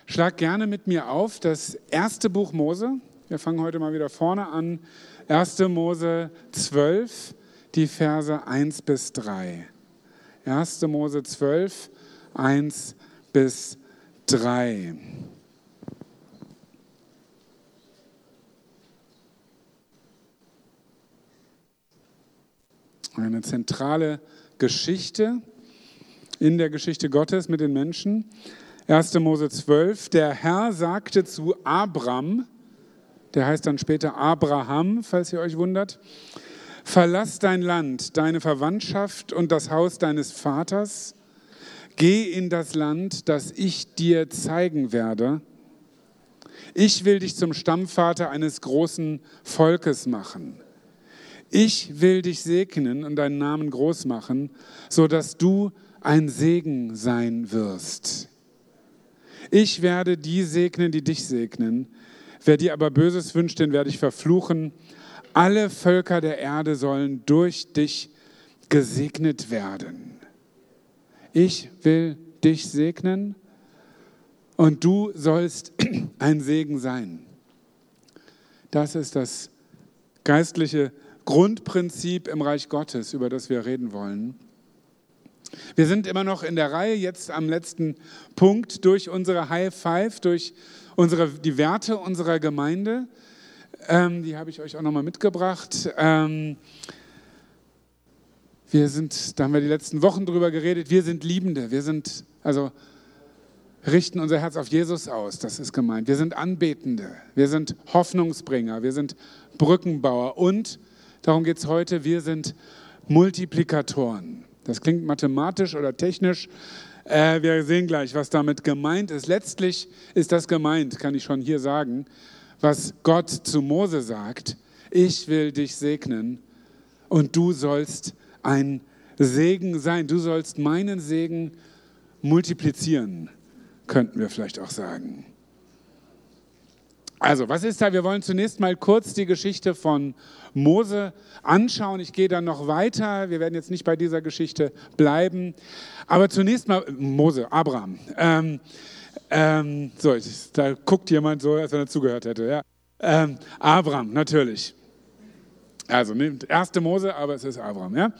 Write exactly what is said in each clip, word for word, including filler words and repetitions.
Schlag gerne mit mir auf das erste Buch Mose. Wir fangen heute mal wieder vorne an. erste Mose zwölf, die Verse eins bis drei. erste Mose zwölf, eins bis drei. Eine zentrale Geschichte in der Geschichte Gottes mit den Menschen. erste Mose zwölf, der Herr sagte zu Abram, der heißt dann später Abraham, falls ihr euch wundert, verlass dein Land, deine Verwandtschaft und das Haus deines Vaters, geh in das Land, das ich dir zeigen werde. Ich will dich zum Stammvater eines großen Volkes machen. Ich will dich segnen und deinen Namen groß machen, sodass du ein Segen sein wirst. Ich werde die segnen, die dich segnen. Wer dir aber Böses wünscht, den werde ich verfluchen. Alle Völker der Erde sollen durch dich gesegnet werden. Ich will dich segnen und du sollst ein Segen sein. Das ist das geistliche Grundprinzip im Reich Gottes, über das wir reden wollen. Wir sind immer noch in der Reihe, jetzt am letzten Punkt, durch unsere High Five, durch unsere, die Werte unserer Gemeinde. Ähm, die habe ich euch auch nochmal mitgebracht. Ähm, wir sind, da haben wir die letzten Wochen drüber geredet, wir sind Liebende, wir sind, also richten unser Herz auf Jesus aus, das ist gemeint. Wir sind Anbetende, wir sind Hoffnungsbringer, wir sind Brückenbauer und, darum geht es heute, wir sind Multiplikatoren. Das klingt mathematisch oder technisch. Äh, wir sehen gleich, was damit gemeint ist. Letztlich ist das gemeint, kann ich schon hier sagen, was Gott zu Mose sagt. Ich will dich segnen und du sollst ein Segen sein. Du sollst meinen Segen multiplizieren, könnten wir vielleicht auch sagen. Also, was ist da? Wir wollen zunächst mal kurz die Geschichte von Mose anschauen. Ich gehe dann noch weiter. Wir werden jetzt nicht bei dieser Geschichte bleiben. Aber zunächst mal Mose, Abraham. Ähm, ähm, so, ich, da guckt jemand so, als wenn er zugehört hätte. Ja. Ähm, Abraham, natürlich. Also, erste Mose, aber es ist Abraham. Ja.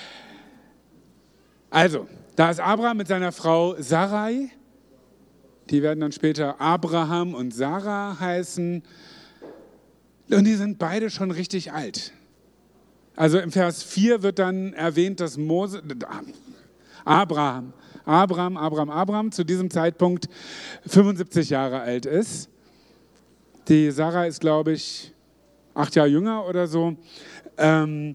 Also, da ist Abraham mit seiner Frau Sarai. Die werden dann später Abraham und Sarah heißen. Und die sind beide schon richtig alt. Also im Vers vier wird dann erwähnt, dass Mose, Abraham, Abraham, Abraham, Abraham zu diesem Zeitpunkt fünfundsiebzig Jahre alt ist. Die Sarah ist, glaube ich, acht Jahre jünger oder so. Und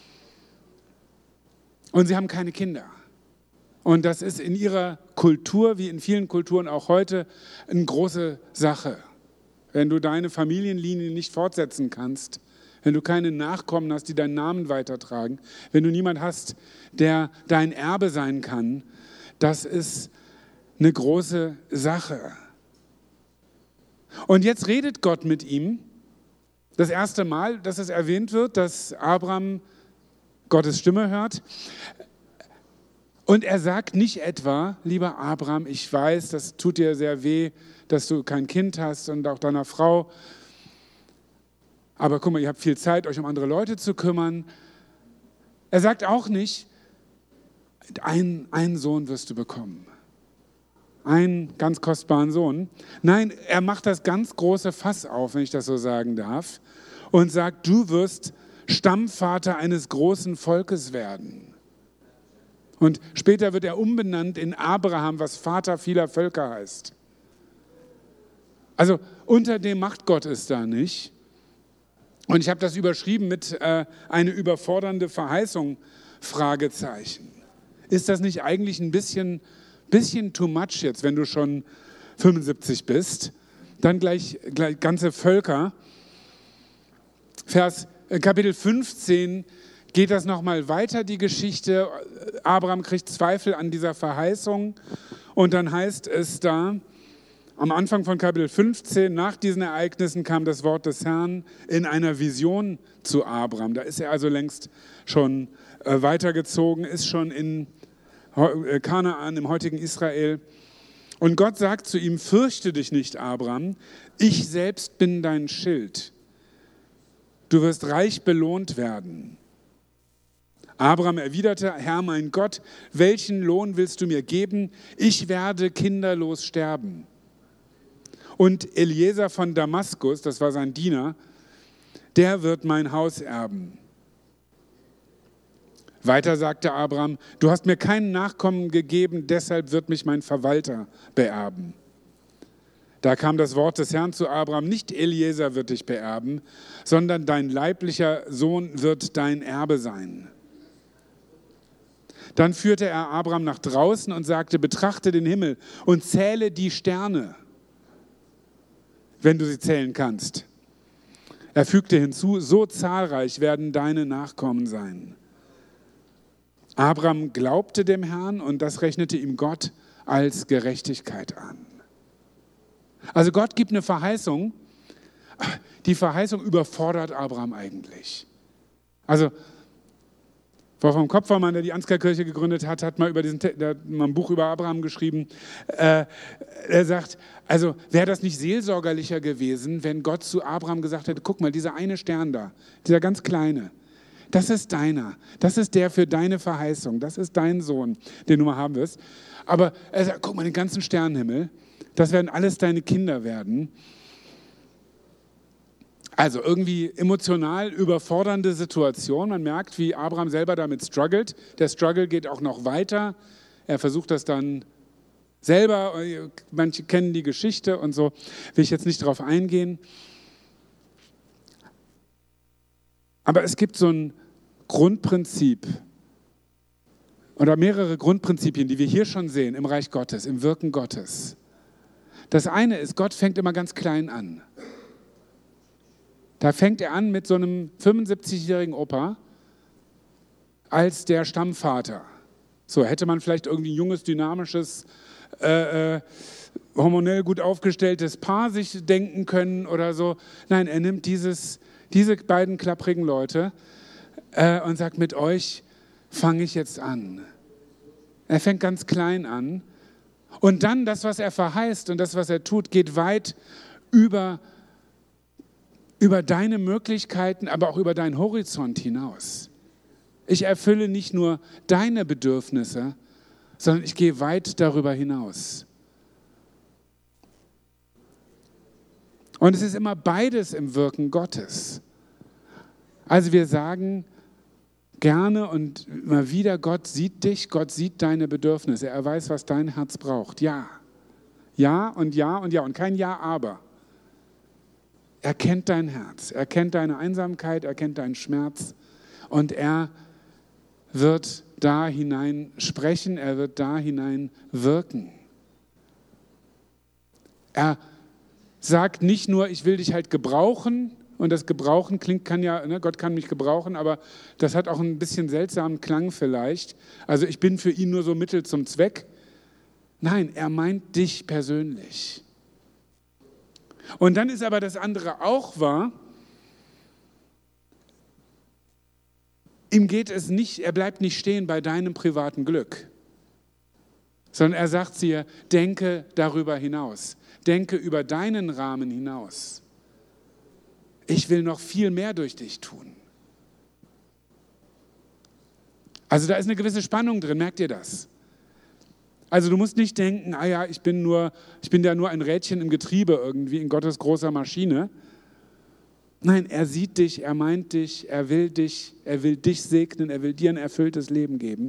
sie haben keine Kinder. Und das ist in ihrer Kultur, wie in vielen Kulturen auch heute, eine große Sache. Wenn du deine Familienlinie nicht fortsetzen kannst, wenn du keine Nachkommen hast, die deinen Namen weitertragen, wenn du niemanden hast, der dein Erbe sein kann, das ist eine große Sache. Und jetzt redet Gott mit ihm. Das erste Mal, dass es erwähnt wird, dass Abraham Gottes Stimme hört. Und er sagt nicht etwa, lieber Abraham, ich weiß, das tut dir sehr weh, dass du kein Kind hast und auch deiner Frau. Aber guck mal, ihr habt viel Zeit, euch um andere Leute zu kümmern. Er sagt auch nicht, ein, einen Sohn wirst du bekommen. Einen ganz kostbaren Sohn. Nein, er macht das ganz große Fass auf, wenn ich das so sagen darf, und sagt, du wirst Stammvater eines großen Volkes werden. Und später wird er umbenannt in Abraham, was Vater vieler Völker heißt. Also unter dem macht Gott es da nicht. Und ich habe das überschrieben mit äh, eine überfordernde Verheißung, Fragezeichen. Ist das nicht eigentlich ein bisschen, bisschen too much jetzt, wenn du schon fünfundsiebzig bist? Dann gleich, gleich ganze Völker. Vers, äh, Kapitel fünfzehn geht das nochmal weiter, die Geschichte. Abraham kriegt Zweifel an dieser Verheißung. Und dann heißt es da, am Anfang von Kapitel fünfzehn, nach diesen Ereignissen kam das Wort des Herrn in einer Vision zu Abraham. Da ist er also längst schon weitergezogen, ist schon in Kanaan, im heutigen Israel. Und Gott sagt zu ihm, fürchte dich nicht, Abraham, ich selbst bin dein Schild. Du wirst reich belohnt werden. Abraham erwiderte, Herr mein Gott, welchen Lohn willst du mir geben? Ich werde kinderlos sterben. Und Eliezer von Damaskus, das war sein Diener, der wird mein Haus erben. Weiter sagte Abraham, du hast mir keinen Nachkommen gegeben, deshalb wird mich mein Verwalter beerben. Da kam das Wort des Herrn zu Abraham, nicht Eliezer wird dich beerben, sondern dein leiblicher Sohn wird dein Erbe sein. Dann führte er Abraham nach draußen und sagte, betrachte den Himmel und zähle die Sterne, wenn du sie zählen kannst. Er fügte hinzu, so zahlreich werden deine Nachkommen sein. Abraham glaubte dem Herrn und das rechnete ihm Gott als Gerechtigkeit an. Also Gott gibt eine Verheißung. Die Verheißung überfordert Abraham eigentlich. Also Wolfram Kopfermann, der die Ansgar-Kirche gegründet hat, hat mal, über diesen, der hat mal ein Buch über Abraham geschrieben. Äh, er sagt, also wäre das nicht seelsorgerlicher gewesen, wenn Gott zu Abraham gesagt hätte, guck mal, dieser eine Stern da, dieser ganz kleine, das ist deiner, das ist der für deine Verheißung, das ist dein Sohn, den du mal haben wirst. Aber er sagt, guck mal, den ganzen Sternenhimmel, das werden alles deine Kinder werden. Also irgendwie emotional überfordernde Situation. Man merkt, wie Abraham selber damit struggelt. Der Struggle geht auch noch weiter. Er versucht das dann selber. Manche kennen die Geschichte und so. Will ich jetzt nicht drauf eingehen. Aber es gibt so ein Grundprinzip oder mehrere Grundprinzipien, die wir hier schon sehen im Reich Gottes, im Wirken Gottes. Das eine ist, Gott fängt immer ganz klein an. Da fängt er an mit so einem fünfundsiebzigjährigen Opa als der Stammvater. So hätte man vielleicht irgendwie ein junges, dynamisches, äh, äh, hormonell gut aufgestelltes Paar sich denken können oder so. Nein, er nimmt dieses, diese beiden klapprigen Leute äh, und sagt, mit euch fange ich jetzt an. Er fängt ganz klein an. Und dann das, was er verheißt und das, was er tut, geht weit über über deine Möglichkeiten, aber auch über deinen Horizont hinaus. Ich erfülle nicht nur deine Bedürfnisse, sondern ich gehe weit darüber hinaus. Und es ist immer beides im Wirken Gottes. Also wir sagen gerne und immer wieder, Gott sieht dich, Gott sieht deine Bedürfnisse, er weiß, was dein Herz braucht. Ja, ja und ja und ja und kein Ja, aber. Er kennt dein Herz, er kennt deine Einsamkeit, er kennt deinen Schmerz und er wird da hinein sprechen, er wird da hinein wirken. Er sagt nicht nur, ich will dich halt gebrauchen und das Gebrauchen klingt, kann ja, ne, Gott kann mich gebrauchen, aber das hat auch ein bisschen seltsamen Klang vielleicht. Also ich bin für ihn nur so Mittel zum Zweck. Nein, er meint dich persönlich. Und dann ist aber das andere auch wahr. Ihm geht es nicht, er bleibt nicht stehen bei deinem privaten Glück, sondern er sagt dir, denke darüber hinaus. Denke über deinen Rahmen hinaus. Ich will noch viel mehr durch dich tun. Also da ist eine gewisse Spannung drin, merkt ihr das? Also du musst nicht denken, ah ja, ich bin nur, ich bin ja nur ein Rädchen im Getriebe irgendwie in Gottes großer Maschine. Nein, er sieht dich, er meint dich, er will dich, er will dich segnen, er will dir ein erfülltes Leben geben.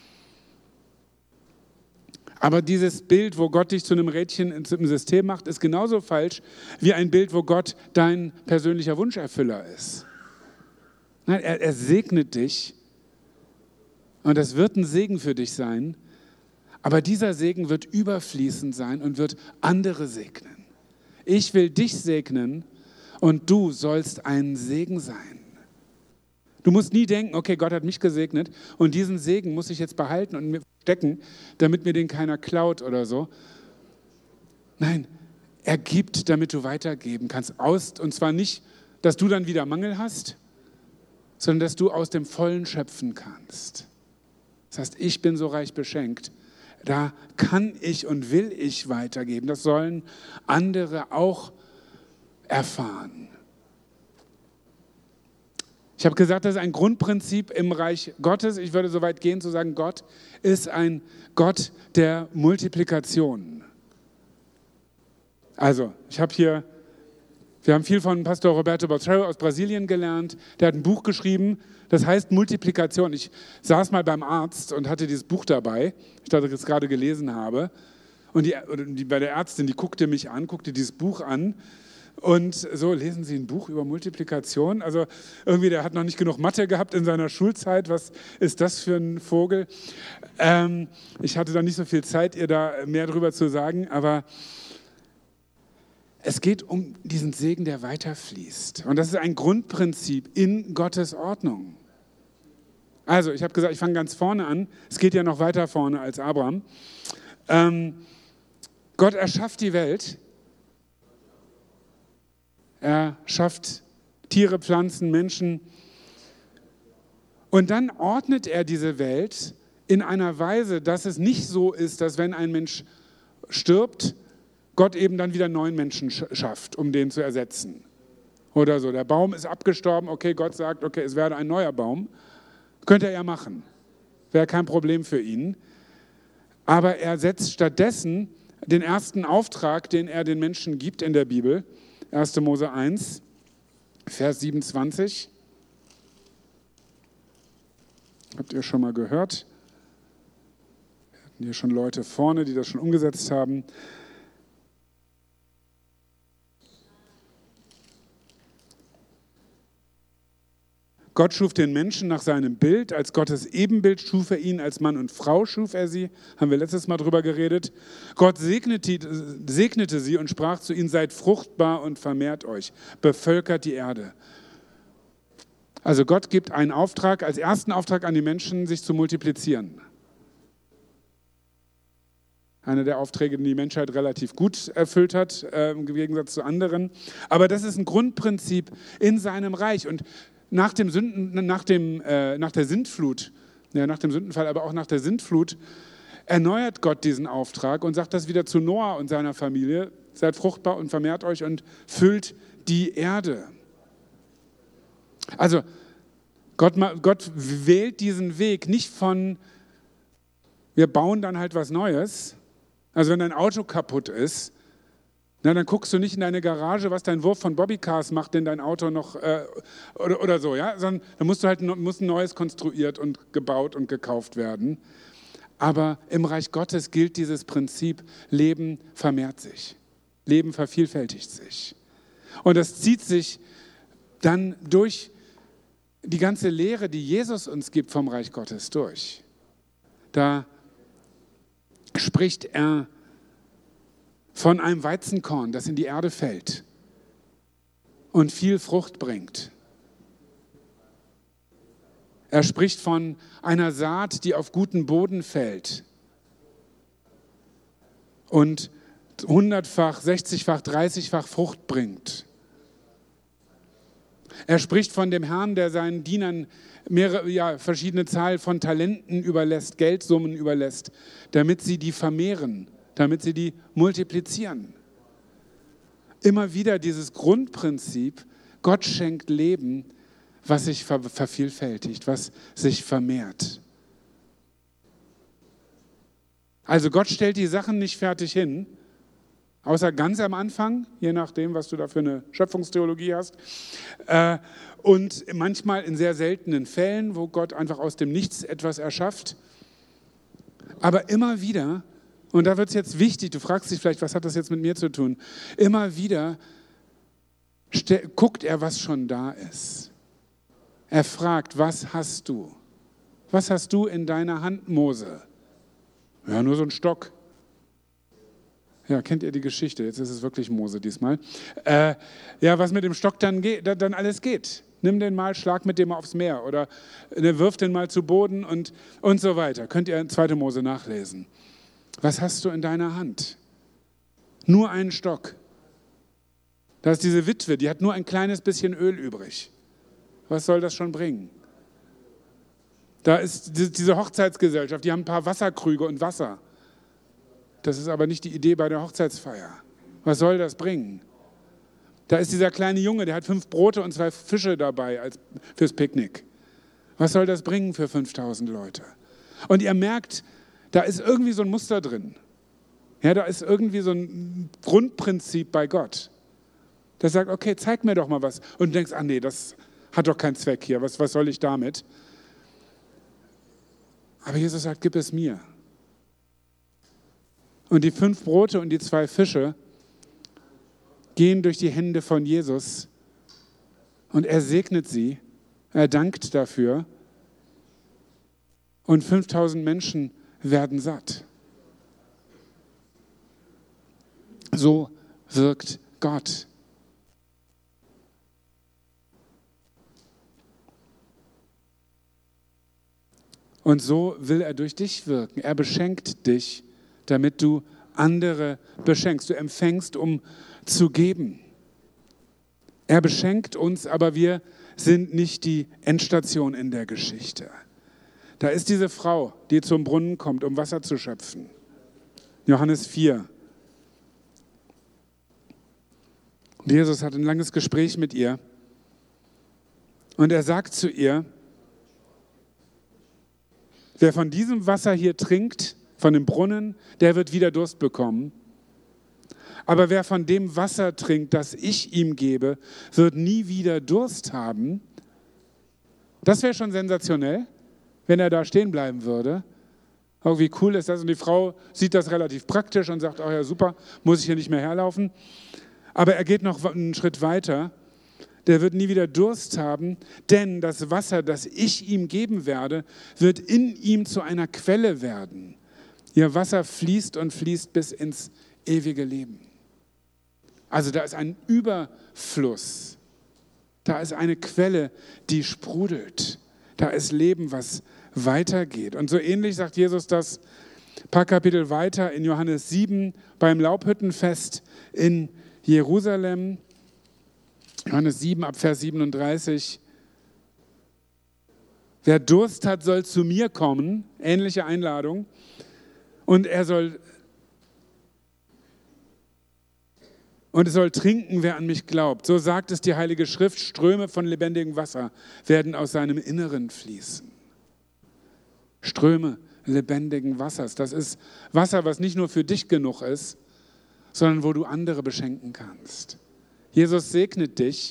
Aber dieses Bild, wo Gott dich zu einem Rädchen im System macht, ist genauso falsch wie ein Bild, wo Gott dein persönlicher Wunscherfüller ist. Nein, er, er segnet dich und das wird ein Segen für dich sein. Aber dieser Segen wird überfließend sein und wird andere segnen. Ich will dich segnen und du sollst ein Segen sein. Du musst nie denken, okay, Gott hat mich gesegnet und diesen Segen muss ich jetzt behalten und mir verstecken, damit mir den keiner klaut oder so. Nein, er gibt, damit du weitergeben kannst. Aus, und zwar nicht, dass du dann wieder Mangel hast, sondern dass du aus dem Vollen schöpfen kannst. Das heißt, ich bin so reich beschenkt. da kann ich und will ich weitergeben. Das sollen andere auch erfahren. Ich habe gesagt, das ist ein Grundprinzip im Reich Gottes. Ich würde so weit gehen zu sagen, Gott ist ein Gott der Multiplikation. Also, ich habe hier, wir haben viel von Pastor Roberto Botrel aus Brasilien gelernt. Der hat ein Buch geschrieben, das heißt Multiplikation. Ich saß mal beim Arzt und hatte dieses Buch dabei, ich das jetzt gerade gelesen habe. Und die, die, bei der Ärztin, die guckte mich an, guckte dieses Buch an. Und so, lesen Sie ein Buch über Multiplikation? Also irgendwie, der hat noch nicht genug Mathe gehabt in seiner Schulzeit. Was ist das für ein Vogel? Ähm, ich hatte da nicht so viel Zeit, ihr da mehr drüber zu sagen, aber es geht um diesen Segen, der weiterfließt. Und das ist ein Grundprinzip in Gottes Ordnung. Also, ich habe gesagt, ich fange ganz vorne an. Es geht ja noch weiter vorne als Abraham. Ähm, Gott erschafft die Welt. Er schafft Tiere, Pflanzen, Menschen. Und dann ordnet er diese Welt in einer Weise, dass es nicht so ist, dass wenn ein Mensch stirbt, Gott eben dann wieder einen neuen Menschen schafft, um den zu ersetzen. Oder so, der Baum ist abgestorben, okay, Gott sagt, okay, es werde ein neuer Baum. Könnte er ja machen. Wäre kein Problem für ihn. Aber er setzt stattdessen den ersten Auftrag, den er den Menschen gibt in der Bibel, erster Mose eins, Vers siebenundzwanzig. Habt ihr schon mal gehört? Wir hatten hier schon Leute vorne, die das schon umgesetzt haben. Gott schuf den Menschen nach seinem Bild, als Gottes Ebenbild schuf er ihn, als Mann und Frau schuf er sie, haben wir letztes Mal drüber geredet. Gott segnete, segnete sie und sprach zu ihnen, seid fruchtbar und vermehrt euch, bevölkert die Erde. Also Gott gibt einen Auftrag, als ersten Auftrag an die Menschen, sich zu multiplizieren. Einer der Aufträge, die die Menschheit relativ gut erfüllt hat, äh, im Gegensatz zu anderen. Aber das ist ein Grundprinzip in seinem Reich. Und Nach, dem Sünden, nach, dem, äh, nach der Sintflut, ja, nach dem Sündenfall, aber auch nach der Sintflut, erneuert Gott diesen Auftrag und sagt das wieder zu Noah und seiner Familie, seid fruchtbar und vermehrt euch und füllt die Erde. Also Gott, Gott wählt diesen Weg nicht von, wir bauen dann halt was Neues. Also wenn dein Auto kaputt ist, na, dann guckst du nicht in deine Garage, was dein Wurf von Bobbycars macht, denn dein Auto noch, äh, oder, oder so, ja, sondern da musst du halt, muss ein neues konstruiert und gebaut und gekauft werden. Aber im Reich Gottes gilt dieses Prinzip, Leben vermehrt sich, Leben vervielfältigt sich. Und das zieht sich dann durch die ganze Lehre, die Jesus uns gibt vom Reich Gottes durch. Da spricht er von einem Weizenkorn, das in die Erde fällt und viel Frucht bringt. Er spricht von einer Saat, die auf guten Boden fällt und hundertfach, sechzigfach, dreißigfach Frucht bringt. Er spricht von dem Herrn, der seinen Dienern mehrere, ja, verschiedene Zahl von Talenten überlässt, Geldsummen überlässt, damit sie die vermehren, damit sie die multiplizieren. Immer wieder dieses Grundprinzip, Gott schenkt Leben, was sich ver- vervielfältigt, was sich vermehrt. Also Gott stellt die Sachen nicht fertig hin, außer ganz am Anfang, je nachdem, was du da für eine Schöpfungstheologie hast. Äh, und manchmal in sehr seltenen Fällen, wo Gott einfach aus dem Nichts etwas erschafft. Aber immer wieder, und da wird es jetzt wichtig, du fragst dich vielleicht, was hat das jetzt mit mir zu tun? Immer wieder ste- guckt er, was schon da ist. Er fragt, was hast du? Was hast du in deiner Hand, Mose? Ja, nur so ein Stock. Ja, kennt ihr die Geschichte? Jetzt ist es wirklich Mose diesmal. Äh, ja, was mit dem Stock dann, geht, dann alles geht. Nimm den mal, schlag mit dem aufs Meer oder ne, wirf den mal zu Boden und, und so weiter. Könnt ihr in zweiter Mose nachlesen. Was hast du in deiner Hand? Nur einen Stock. Da ist diese Witwe, die hat nur ein kleines bisschen Öl übrig. Was soll das schon bringen? Da ist diese Hochzeitsgesellschaft, die haben ein paar Wasserkrüge und Wasser. das ist aber nicht die Idee bei der Hochzeitsfeier. Was soll das bringen? Da ist dieser kleine Junge, der hat fünf Brote und zwei Fische dabei als, fürs Picknick. Was soll das bringen für fünftausend Leute? Und ihr merkt, da ist irgendwie so ein Muster drin. Ja, da ist irgendwie so ein Grundprinzip bei Gott. Der sagt, okay, zeig mir doch mal was. Und du denkst, ah nee, das hat doch keinen Zweck hier. Was, was soll ich damit? Aber Jesus sagt, gib es mir. Und die fünf Brote und die zwei Fische gehen durch die Hände von Jesus und er segnet sie, er dankt dafür und fünftausend Menschen werden satt. So wirkt Gott. Und so will er durch dich wirken. Er beschenkt dich, damit du andere beschenkst. Du empfängst, um zu geben. Er beschenkt uns, aber wir sind nicht die Endstation in der Geschichte. Da ist diese Frau, die zum Brunnen kommt, um Wasser zu schöpfen. Johannes vier. Und Jesus hat ein langes Gespräch mit ihr. Und er sagt zu ihr, wer von diesem Wasser hier trinkt, von dem Brunnen, der wird wieder Durst bekommen. Aber wer von dem Wasser trinkt, das ich ihm gebe, wird nie wieder Durst haben. Das wäre schon sensationell, wenn er da stehen bleiben würde. Oh, wie cool ist das? Und die Frau sieht das relativ praktisch und sagt, oh ja, super, muss ich hier nicht mehr herlaufen. Aber er geht noch einen Schritt weiter. Der wird nie wieder Durst haben, denn das Wasser, das ich ihm geben werde, wird in ihm zu einer Quelle werden. Ihr Wasser fließt und fließt bis ins ewige Leben. Also da ist ein Überfluss. Da ist eine Quelle, die sprudelt. Da ist Leben, was weitergeht. Und so ähnlich sagt Jesus das ein paar Kapitel weiter in Johannes sieben beim Laubhüttenfest in Jerusalem. Johannes sieben ab Vers siebenunddreißig. Wer Durst hat, soll zu mir kommen. Ähnliche Einladung. Und er soll und es soll trinken, wer an mich glaubt. So sagt es die Heilige Schrift, Ströme von lebendigem Wasser werden aus seinem Inneren fließen. Ströme lebendigen Wassers. Das ist Wasser, was nicht nur für dich genug ist, sondern wo du andere beschenken kannst. Jesus segnet dich,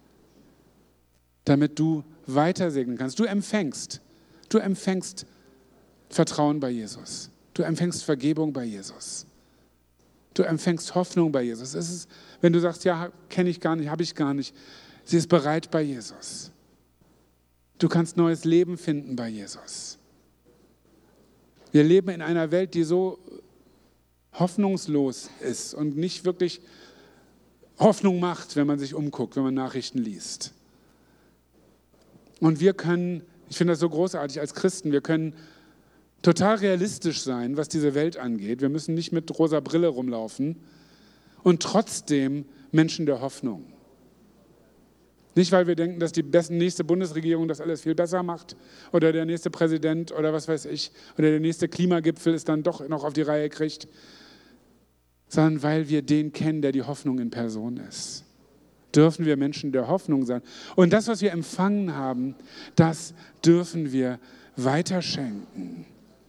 damit du weiter segnen kannst. Du empfängst, du empfängst Vertrauen bei Jesus. Du empfängst Vergebung bei Jesus. Du empfängst Hoffnung bei Jesus. Es ist, wenn du sagst, ja, kenne ich gar nicht, habe ich gar nicht. Sie ist bereit bei Jesus. Du kannst neues Leben finden bei Jesus. Wir leben in einer Welt, die so hoffnungslos ist und nicht wirklich Hoffnung macht, wenn man sich umguckt, wenn man Nachrichten liest. Und wir können, ich finde das so großartig als Christen, wir können total realistisch sein, was diese Welt angeht. Wir müssen nicht mit rosa Brille rumlaufen und trotzdem Menschen der Hoffnung. Nicht, weil wir denken, dass die nächste Bundesregierung das alles viel besser macht oder der nächste Präsident oder was weiß ich oder der nächste Klimagipfel es dann doch noch auf die Reihe kriegt, sondern weil wir den kennen, der die Hoffnung in Person ist. Dürfen wir Menschen der Hoffnung sein. Und das, was wir empfangen haben, das dürfen wir weiterschenken.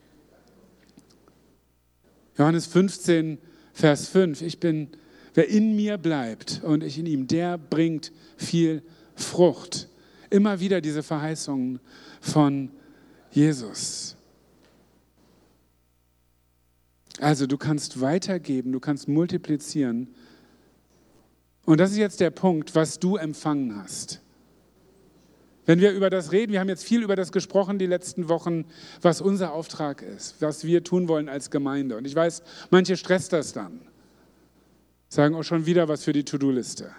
Johannes fünfzehn, Vers fünf. Ich bin, wer in mir bleibt und ich in ihm, der bringt viel Frucht. Immer wieder diese Verheißungen von Jesus. Also du kannst weitergeben, du kannst multiplizieren. Und das ist jetzt der Punkt, was du empfangen hast. Wenn wir über das reden, wir haben jetzt viel über das gesprochen die letzten Wochen, was unser Auftrag ist, was wir tun wollen als Gemeinde. Und ich weiß, manche stresst das dann. Sagen auch schon wieder was für die To-Do-Liste.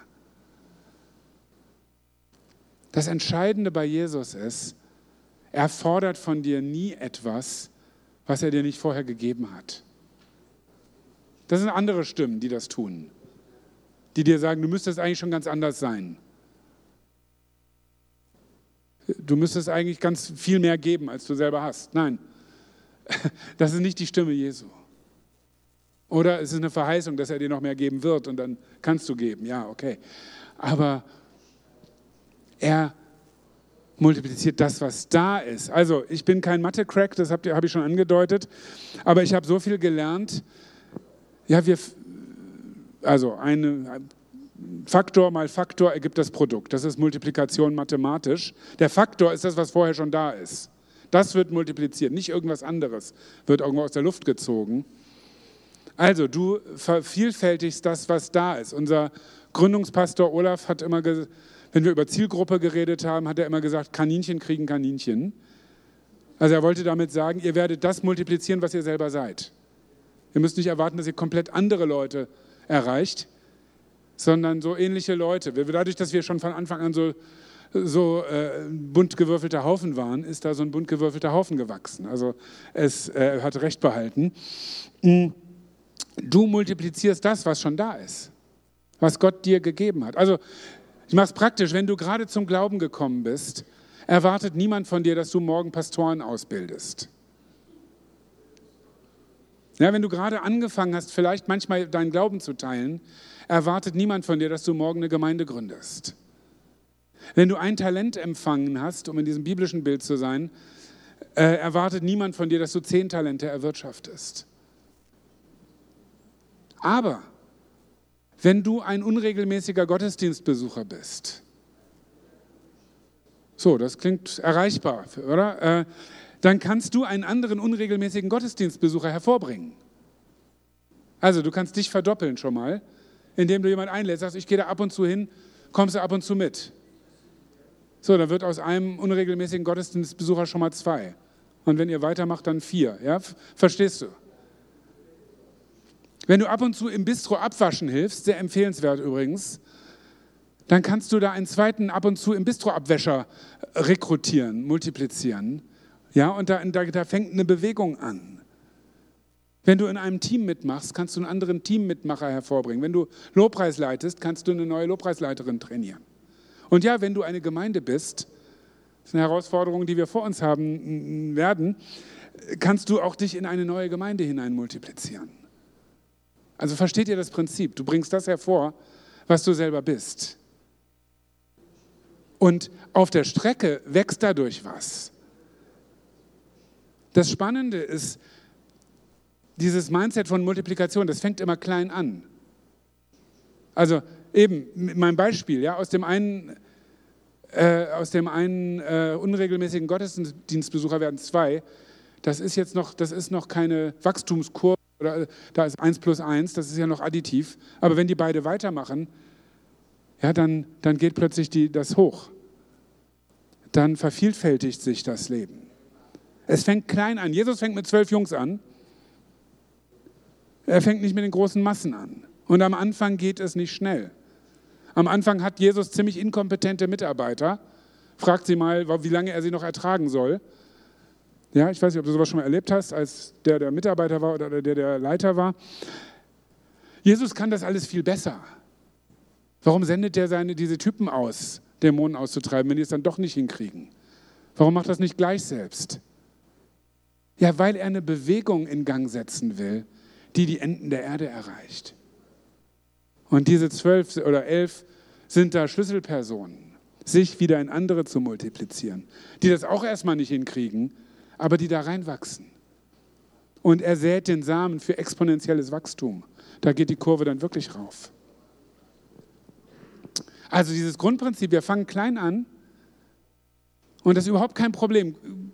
Das Entscheidende bei Jesus ist, er fordert von dir nie etwas, was er dir nicht vorher gegeben hat. Das sind andere Stimmen, die das tun, die dir sagen, du müsstest eigentlich schon ganz anders sein. Du müsstest eigentlich ganz viel mehr geben, als du selber hast. Nein, das ist nicht die Stimme Jesu. Oder es ist eine Verheißung, dass er dir noch mehr geben wird und dann kannst du geben. Ja, okay. Aber er multipliziert das, was da ist. Also ich bin kein Mathe-Crack, das habe hab ich schon angedeutet, aber ich habe so viel gelernt. Ja, wir, also ein Faktor mal Faktor ergibt das Produkt. Das ist Multiplikation mathematisch. Der Faktor ist das, was vorher schon da ist. Das wird multipliziert, nicht irgendwas anderes wird irgendwo aus der Luft gezogen. Also du vervielfältigst das, was da ist. Unser Gründungspastor Olaf hat immer gesagt, wenn wir über Zielgruppe geredet haben, hat er immer gesagt, Kaninchen kriegen Kaninchen. Also er wollte damit sagen, ihr werdet das multiplizieren, was ihr selber seid. Ihr müsst nicht erwarten, dass ihr komplett andere Leute erreicht, sondern so ähnliche Leute. Dadurch, dass wir schon von Anfang an so, so äh, bunt gewürfelter Haufen waren, ist da so ein bunt gewürfelter Haufen gewachsen. Also es äh, hat recht behalten. Du multiplizierst das, was schon da ist, was Gott dir gegeben hat. Also ich mache es praktisch, wenn du gerade zum Glauben gekommen bist, erwartet niemand von dir, dass du morgen Pastoren ausbildest. Ja, wenn du gerade angefangen hast, vielleicht manchmal deinen Glauben zu teilen, erwartet niemand von dir, dass du morgen eine Gemeinde gründest. Wenn du ein Talent empfangen hast, um in diesem biblischen Bild zu sein, äh, erwartet niemand von dir, dass du zehn Talente erwirtschaftest. Aber wenn du ein unregelmäßiger Gottesdienstbesucher bist, so, das klingt erreichbar, oder? Äh, dann kannst du einen anderen unregelmäßigen Gottesdienstbesucher hervorbringen. Also du kannst dich verdoppeln schon mal, indem du jemanden einlädst, sagst, ich gehe da ab und zu hin, kommst du ab und zu mit. So, dann wird aus einem unregelmäßigen Gottesdienstbesucher schon mal zwei. Und wenn ihr weitermacht, dann vier. Ja? Verstehst du? Wenn du ab und zu im Bistro abwaschen hilfst, sehr empfehlenswert übrigens, dann kannst du da einen zweiten ab und zu im Bistro-Abwäscher rekrutieren, multiplizieren. Ja, und da, da, da fängt eine Bewegung an. Wenn du in einem Team mitmachst, kannst du einen anderen Teammitmacher hervorbringen. Wenn du Lobpreis leitest, kannst du eine neue Lobpreisleiterin trainieren. Und ja, wenn du eine Gemeinde bist, das ist eine Herausforderung, die wir vor uns haben werden, kannst du auch dich in eine neue Gemeinde hinein multiplizieren. Also versteht ihr das Prinzip? Du bringst das hervor, was du selber bist. Und auf der Strecke wächst dadurch was. Das Spannende ist, dieses Mindset von Multiplikation, das fängt immer klein an. Also eben, mein Beispiel, ja, aus dem einen, äh, aus dem einen äh, unregelmäßigen Gottesdienstbesucher werden zwei. Das ist jetzt noch, das ist noch keine Wachstumskurve. Oder da ist eins plus eins, das ist ja noch additiv. Aber wenn die beide weitermachen, ja, dann, dann geht plötzlich die, das hoch. Dann vervielfältigt sich das Leben. Es fängt klein an. Jesus fängt mit zwölf Jungs an. Er fängt nicht mit den großen Massen an. Und am Anfang geht es nicht schnell. Am Anfang hat Jesus ziemlich inkompetente Mitarbeiter. Fragt sie mal, wie lange er sie noch ertragen soll. Ja, ich weiß nicht, ob du sowas schon mal erlebt hast, als der, der Mitarbeiter war oder der, der Leiter war. Jesus kann das alles viel besser. Warum sendet er seine, diese Typen aus, Dämonen auszutreiben, wenn die es dann doch nicht hinkriegen? Warum macht das nicht gleich selbst? Ja, weil er eine Bewegung in Gang setzen will, die die Enden der Erde erreicht. Und diese zwölf oder elf sind da Schlüsselpersonen, sich wieder in andere zu multiplizieren, die das auch erstmal nicht hinkriegen, aber die da reinwachsen. Und er sät den Samen für exponentielles Wachstum. Da geht die Kurve dann wirklich rauf. Also dieses Grundprinzip, wir fangen klein an und das ist überhaupt kein Problem.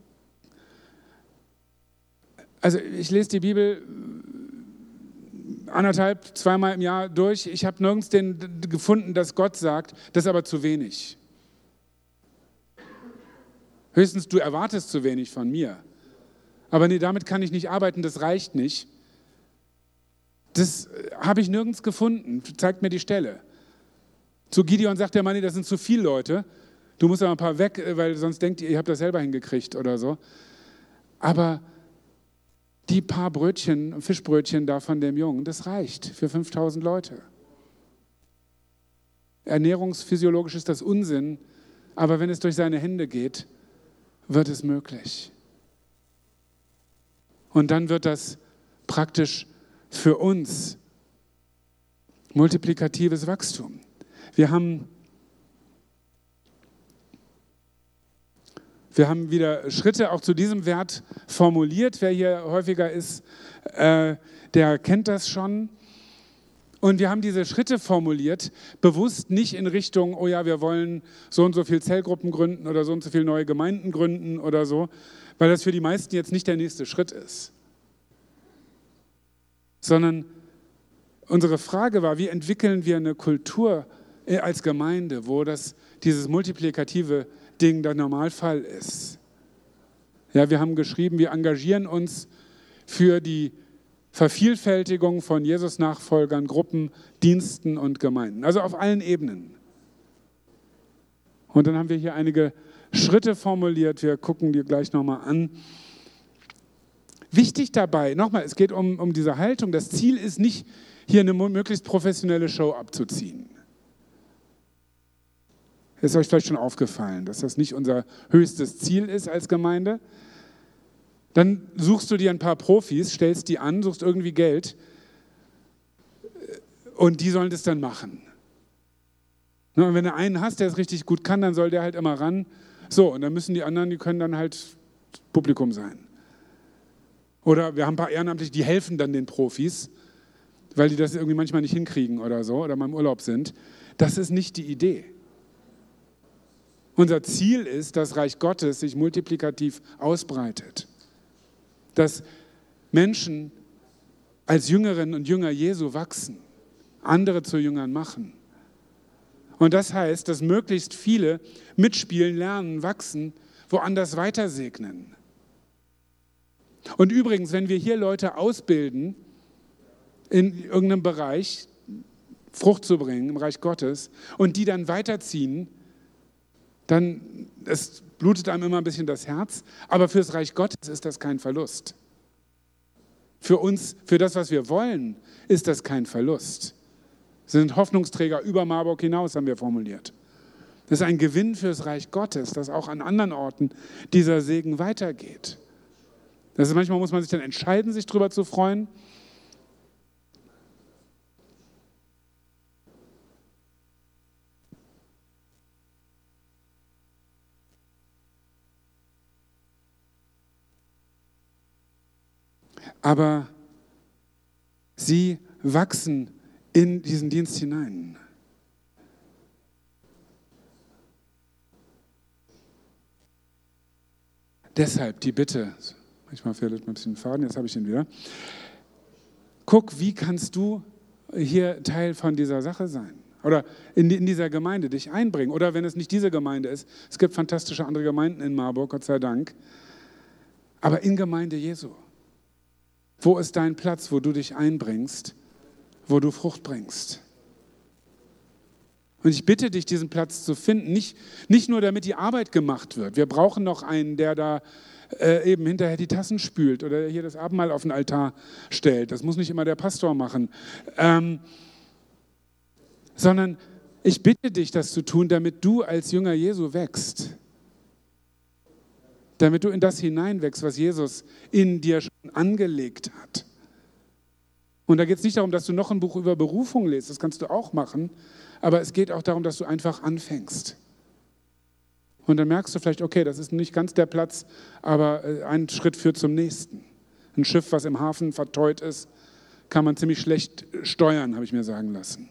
Also ich lese die Bibel anderthalb, zweimal im Jahr durch. Ich habe nirgends den gefunden, dass Gott sagt, das ist aber zu wenig. Höchstens, du erwartest zu wenig von mir. Aber nee, damit kann ich nicht arbeiten, das reicht nicht. Das habe ich nirgends gefunden. Zeigt mir die Stelle. Zu Gideon sagt der Mann, nee, das sind zu viele Leute. Du musst aber ein paar weg, weil sonst denkt ihr, ihr habt das selber hingekriegt oder so. Aber die paar Brötchen, Fischbrötchen da von dem Jungen, das reicht für fünftausend Leute. Ernährungsphysiologisch ist das Unsinn, aber wenn es durch seine Hände geht, wird es möglich. Und dann wird das praktisch für uns multiplikatives Wachstum. Wir haben, wir haben wieder Schritte auch zu diesem Wert formuliert. Wer hier häufiger ist, äh, der kennt das schon. Und wir haben diese Schritte formuliert, bewusst nicht in Richtung, oh ja, wir wollen so und so viele Zellgruppen gründen oder so und so viele neue Gemeinden gründen oder so, weil das für die meisten jetzt nicht der nächste Schritt ist. Sondern unsere Frage war, wie entwickeln wir eine Kultur als Gemeinde, wo das, dieses multiplikative Ding der Normalfall ist. Ja, wir haben geschrieben, wir engagieren uns für die Vervielfältigung von Jesus-Nachfolgern, Gruppen, Diensten und Gemeinden. Also auf allen Ebenen. Und dann haben wir hier einige Schritte formuliert. Wir gucken die gleich nochmal an. Wichtig dabei, nochmal, es geht um, um diese Haltung. Das Ziel ist nicht, hier eine möglichst professionelle Show abzuziehen. Ist euch vielleicht schon aufgefallen, dass das nicht unser höchstes Ziel ist als Gemeinde? Dann suchst du dir ein paar Profis, stellst die an, suchst irgendwie Geld und die sollen das dann machen. Und wenn du einen hast, der es richtig gut kann, dann soll der halt immer ran. So, und dann müssen die anderen, die können dann halt Publikum sein. Oder wir haben ein paar Ehrenamtliche, die helfen dann den Profis, weil die das irgendwie manchmal nicht hinkriegen oder so, oder mal im Urlaub sind. Das ist nicht die Idee. Unser Ziel ist, dass Reich Gottes sich multiplikativ ausbreitet. Dass Menschen als Jüngerinnen und Jünger Jesu wachsen, andere zu Jüngern machen. Und das heißt, dass möglichst viele mitspielen, lernen, wachsen, woanders weiter segnen. Und übrigens, wenn wir hier Leute ausbilden, in irgendeinem Bereich Frucht zu bringen, im Reich Gottes, und die dann weiterziehen, dann, es blutet einem immer ein bisschen das Herz, aber fürs Reich Gottes ist das kein Verlust. Für uns, für das, was wir wollen, ist das kein Verlust. Sie sind Hoffnungsträger über Marburg hinaus, haben wir formuliert. Das ist ein Gewinn fürs Reich Gottes, dass auch an anderen Orten dieser Segen weitergeht. Das ist, manchmal muss man sich dann entscheiden, sich darüber zu freuen. Aber sie wachsen in diesen Dienst hinein. Deshalb die Bitte, manchmal fehlt mir ein bisschen Faden, jetzt habe ich ihn wieder. Guck, wie kannst du hier Teil von dieser Sache sein? Oder in, in dieser Gemeinde dich einbringen. Oder wenn es nicht diese Gemeinde ist, es gibt fantastische andere Gemeinden in Marburg, Gott sei Dank. Aber in Gemeinde Jesu. Wo ist dein Platz, wo du dich einbringst, wo du Frucht bringst? Und ich bitte dich, diesen Platz zu finden, nicht, nicht nur damit die Arbeit gemacht wird. Wir brauchen noch einen, der da äh, eben hinterher die Tassen spült oder hier das Abendmahl auf den Altar stellt. Das muss nicht immer der Pastor machen. Ähm, sondern ich bitte dich, das zu tun, damit du als Jünger Jesu wächst. Damit du in das hineinwächst, was Jesus in dir schon angelegt hat. Und da geht es nicht darum, dass du noch ein Buch über Berufung liest, das kannst du auch machen, aber es geht auch darum, dass du einfach anfängst. Und dann merkst du vielleicht, okay, das ist nicht ganz der Platz, aber ein Schritt führt zum nächsten. Ein Schiff, was im Hafen verteut ist, kann man ziemlich schlecht steuern, habe ich mir sagen lassen.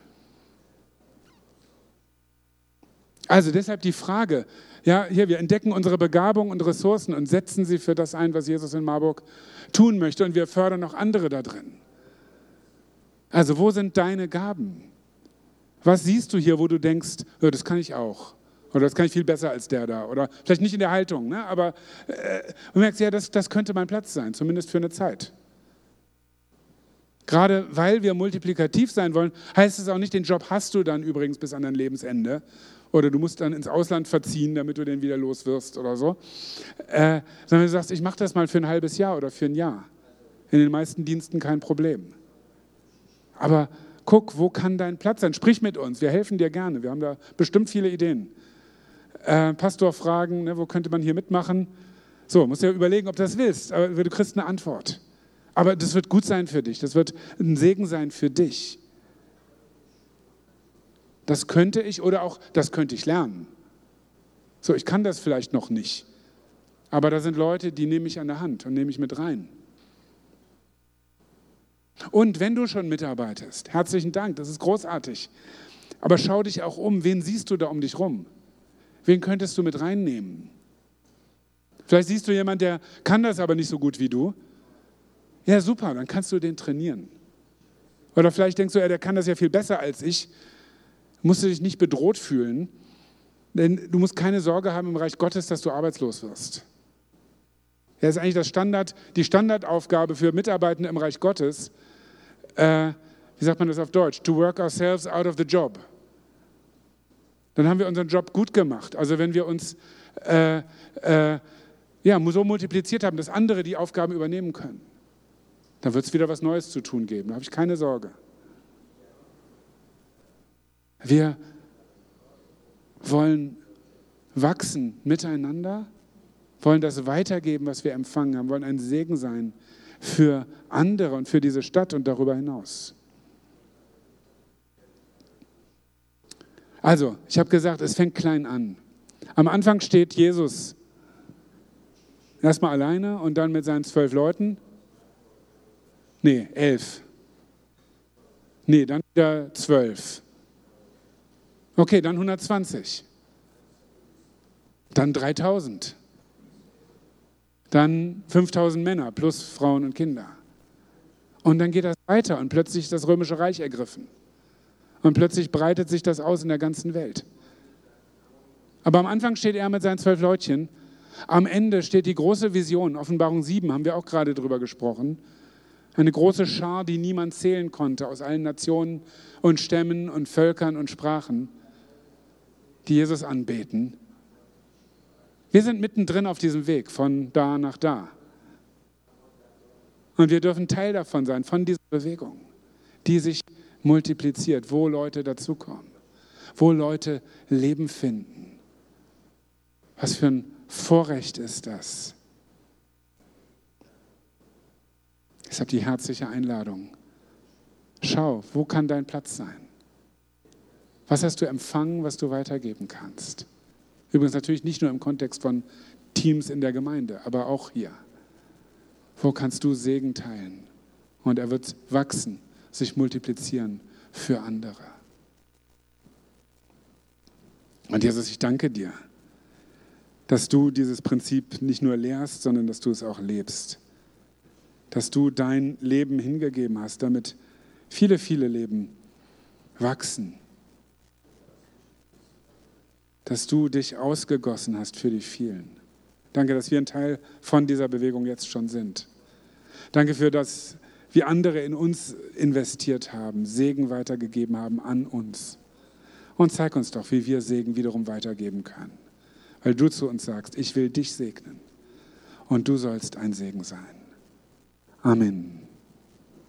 Also deshalb die Frage, ja, hier, wir entdecken unsere Begabungen und Ressourcen und setzen sie für das ein, was Jesus in Marburg tun möchte, und wir fördern auch andere da drin. Also wo sind deine Gaben? Was siehst du hier, wo du denkst, oh, das kann ich auch, oder das kann ich viel besser als der da, oder vielleicht nicht in der Haltung, ne? Aber äh, du merkst, ja, das, das könnte mein Platz sein, zumindest für eine Zeit. Gerade weil wir multiplikativ sein wollen, heißt es auch nicht, den Job hast du dann übrigens bis an dein Lebensende. Oder du musst dann ins Ausland verziehen, damit du den wieder los wirst oder so. Äh, sondern du sagst, ich mache das mal für ein halbes Jahr oder für ein Jahr. In den meisten Diensten kein Problem. Aber guck, wo kann dein Platz sein? Sprich mit uns, wir helfen dir gerne. Wir haben da bestimmt viele Ideen. Äh, Pastor fragen, ne, wo könnte man hier mitmachen? So, musst ja überlegen, ob du das willst. Aber du kriegst eine Antwort. Aber das wird gut sein für dich. Das wird ein Segen sein für dich. Das könnte ich oder auch, das könnte ich lernen. So, ich kann das vielleicht noch nicht. Aber da sind Leute, die nehme ich an der Hand und nehme ich mit rein. Und wenn du schon mitarbeitest, herzlichen Dank, das ist großartig. Aber schau dich auch um, wen siehst du da um dich rum? Wen könntest du mit reinnehmen? Vielleicht siehst du jemanden, der kann das aber nicht so gut wie du. Ja, super, dann kannst du den trainieren. Oder vielleicht denkst du, ja, der kann das ja viel besser als ich. Musst du dich nicht bedroht fühlen, denn du musst keine Sorge haben im Reich Gottes, dass du arbeitslos wirst. Ja, das ist eigentlich das Standard, die Standardaufgabe für Mitarbeitende im Reich Gottes. Äh, wie sagt man das auf Deutsch? To work ourselves out of the job. Dann haben wir unseren Job gut gemacht. Also wenn wir uns äh, äh, ja, so multipliziert haben, dass andere die Aufgaben übernehmen können, dann wird es wieder was Neues zu tun geben. Da habe ich keine Sorge. Wir wollen wachsen miteinander, wollen das weitergeben, was wir empfangen haben, wollen ein Segen sein für andere und für diese Stadt und darüber hinaus. Also, ich habe gesagt, es fängt klein an. Am Anfang steht Jesus erstmal alleine und dann mit seinen zwölf Leuten. Nee, elf. Nee, dann wieder zwölf. Okay, dann hundertzwanzig. Dann dreitausend. Dann fünftausend Männer plus Frauen und Kinder. Und dann geht das weiter und plötzlich ist das Römische Reich ergriffen. Und plötzlich breitet sich das aus in der ganzen Welt. Aber am Anfang steht er mit seinen zwölf Leutchen. Am Ende steht die große Vision, Offenbarung sieben, haben wir auch gerade drüber gesprochen. Eine große Schar, die niemand zählen konnte, aus allen Nationen und Stämmen und Völkern und Sprachen, die Jesus anbeten. Wir sind mittendrin auf diesem Weg, von da nach da. Und wir dürfen Teil davon sein, von dieser Bewegung, die sich multipliziert, wo Leute dazukommen, wo Leute Leben finden. Was für ein Vorrecht ist das? Deshalb die herzliche Einladung. Schau, wo kann dein Platz sein? Was hast du empfangen, was du weitergeben kannst? Übrigens natürlich nicht nur im Kontext von Teams in der Gemeinde, aber auch hier. Wo kannst du Segen teilen? Und er wird wachsen, sich multiplizieren für andere. Und Jesus, ich danke dir, dass du dieses Prinzip nicht nur lehrst, sondern dass du es auch lebst. Dass du dein Leben hingegeben hast, damit viele, viele Leben wachsen. Dass du dich ausgegossen hast für die vielen. Danke, dass wir ein Teil von dieser Bewegung jetzt schon sind. Danke für das, wie andere in uns investiert haben, Segen weitergegeben haben an uns. Und zeig uns doch, wie wir Segen wiederum weitergeben können. Weil du zu uns sagst, ich will dich segnen und du sollst ein Segen sein. Amen.